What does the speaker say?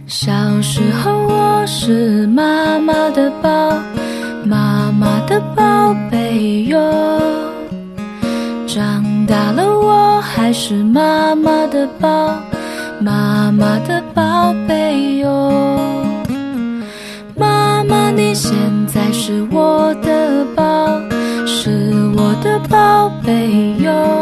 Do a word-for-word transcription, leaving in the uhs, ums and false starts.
小时候我是妈妈的宝，妈妈的宝贝哟。长大了我还是妈妈的宝，妈妈的宝贝哟。妈妈你现在是我的宝，是我的宝贝哟。